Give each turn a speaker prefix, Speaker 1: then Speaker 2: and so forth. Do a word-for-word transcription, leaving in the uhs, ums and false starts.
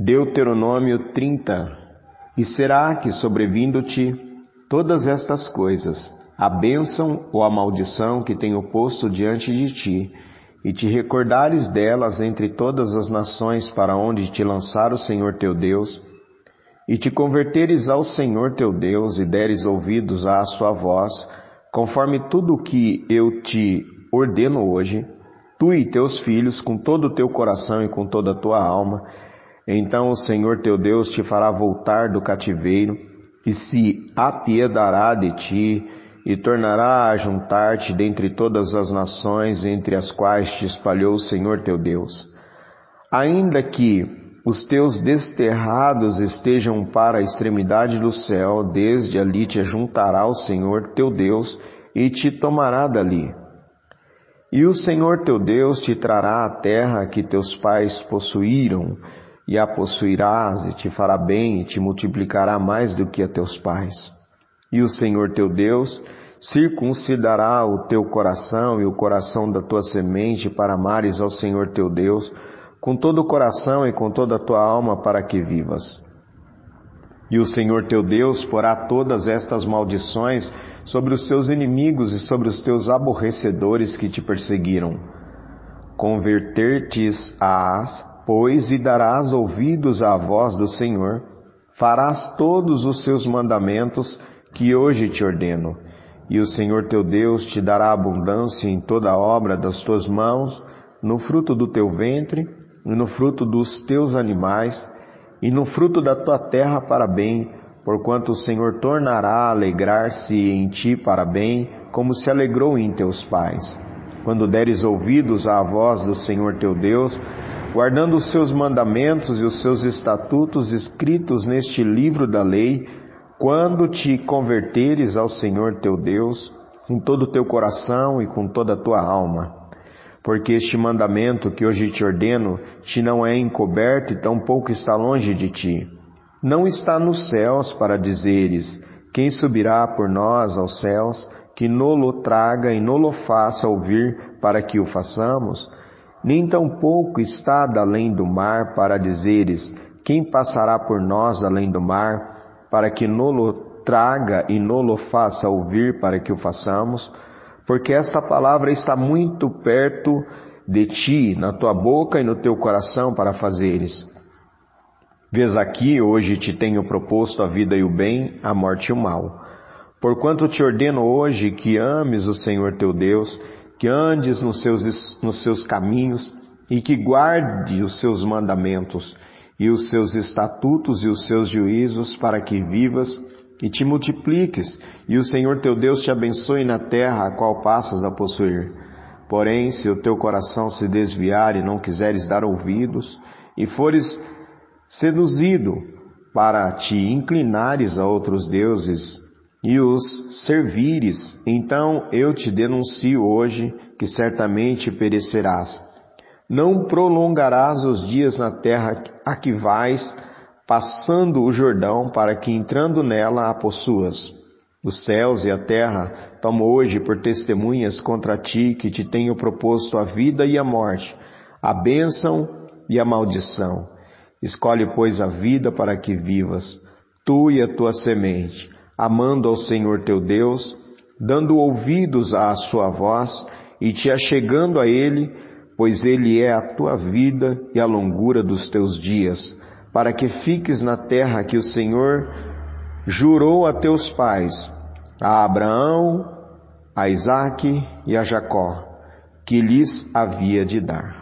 Speaker 1: Deuteronômio trinta. E será que, sobrevindo-te todas estas coisas, a bênção ou a maldição que tenho posto diante de ti, e te recordares delas entre todas as nações para onde te lançar o Senhor teu Deus, e te converteres ao Senhor teu Deus e deres ouvidos à sua voz, conforme tudo o que eu te ordeno hoje, tu e teus filhos, com todo o teu coração e com toda a tua alma, então o Senhor teu Deus te fará voltar do cativeiro e se apiedará de ti e tornará a juntar-te dentre todas as nações entre as quais te espalhou o Senhor teu Deus. Ainda que os teus desterrados estejam para a extremidade do céu, desde ali te ajuntará o Senhor teu Deus e te tomará dali. E o Senhor teu Deus te trará a terra que teus pais possuíram, e a possuirás, e te fará bem, e te multiplicará mais do que a teus pais. E o Senhor teu Deus circuncidará o teu coração e o coração da tua semente para amares ao Senhor teu Deus, com todo o coração e com toda a tua alma, para que vivas. E o Senhor teu Deus porá todas estas maldições sobre os teus inimigos e sobre os teus aborrecedores que te perseguiram. Converter-te-ás, pois, e darás ouvidos à voz do Senhor, farás todos os seus mandamentos que hoje te ordeno, e o Senhor teu Deus te dará abundância em toda a obra das tuas mãos, no fruto do teu ventre, e no fruto dos teus animais, e no fruto da tua terra para bem, porquanto o Senhor tornará a alegrar-se em ti para bem, como se alegrou em teus pais. Quando deres ouvidos à voz do Senhor teu Deus, guardando os seus mandamentos e os seus estatutos escritos neste livro da lei, quando te converteres ao Senhor teu Deus, com todo o teu coração e com toda a tua alma. Porque este mandamento que hoje te ordeno te não é encoberto e tampouco está longe de ti. Não está nos céus para dizeres, quem subirá por nós aos céus, que nolo traga e nolo faça ouvir para que o façamos? Nem tampouco está além do mar para dizeres, quem passará por nós além do mar, para que nolo traga e nolo faça ouvir para que o façamos? Porque esta palavra está muito perto de ti, na tua boca e no teu coração para fazeres. Vês aqui, hoje te tenho proposto a vida e o bem, a morte e o mal. Porquanto te ordeno hoje que ames o Senhor teu Deus, que andes nos seus, nos seus caminhos e que guarde os seus mandamentos e os seus estatutos e os seus juízos, para que vivas e te multipliques, e o Senhor teu Deus te abençoe na terra a qual passas a possuir. Porém, se o teu coração se desviar e não quiseres dar ouvidos, e fores seduzido para te inclinares a outros deuses e os servires, então eu te denuncio hoje que certamente perecerás. Não prolongarás os dias na terra a que vais, passando o Jordão, para que entrando nela a possuas. Os céus e a terra tomo hoje por testemunhas contra ti, que te tenho proposto a vida e a morte, a bênção e a maldição. Escolhe, pois, a vida para que vivas, tu e a tua semente, amando ao Senhor teu Deus, dando ouvidos à sua voz e te achegando a Ele, pois Ele é a tua vida e a longura dos teus dias, para que fiques na terra que o Senhor jurou a teus pais, a Abraão, a Isaque e a Jacó, que lhes havia de dar.